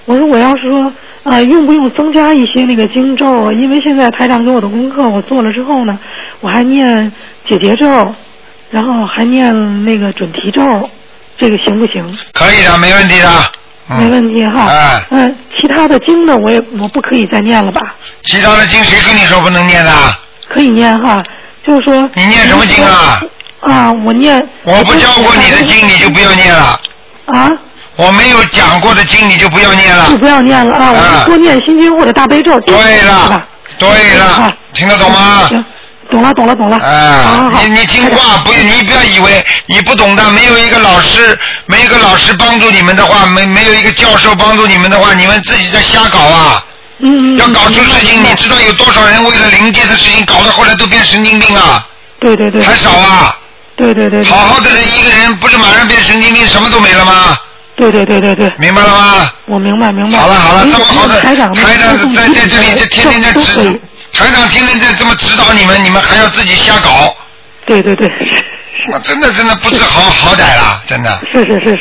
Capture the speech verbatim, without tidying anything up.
我说我要是说啊、呃，用不用增加一些那个经咒啊？因为现在台长给我的功课我做了之后呢，我还念解结咒，然后还念那个准提咒，这个行不行？ 可以的，没问题的。嗯、 没问题哈。 哎。 嗯、呃，其他的经呢，我也我不可以再念了吧？ 其他的经谁跟你说不能念的？ 可以念哈，就是说。 你念什么经啊？ 啊，我念。 我不教过你的经，你就不要念了。 啊？ 我没有讲过的经，你就不要念了。 就不要念了啊！我就多念心经或者大悲咒。 对了，对了，听得懂吗？ 行，懂了，懂了，懂了。 哎，你你听话，不，你不要以为你不懂的，没有一个老师，没有一个老师帮助你们的话，没没有一个教授帮助你们的话，你们自己在瞎搞啊！ 嗯。 要搞出事情，你知道有多少人为了灵界的事情搞到后来都变神经病啊？ 对对对。 还少啊？ 对对对。 好好的人一个人，不是马上变神经病，什么都没了吗？ 对对对对对， 明白了吗？ 我明白明白。 好了好了，这么好的台长， 台长在在这里，这天天在指，台长天天在这么指导你们，你们还要自己瞎搞。 对对对， 我真的真的不知好好歹了，真的。 是是是。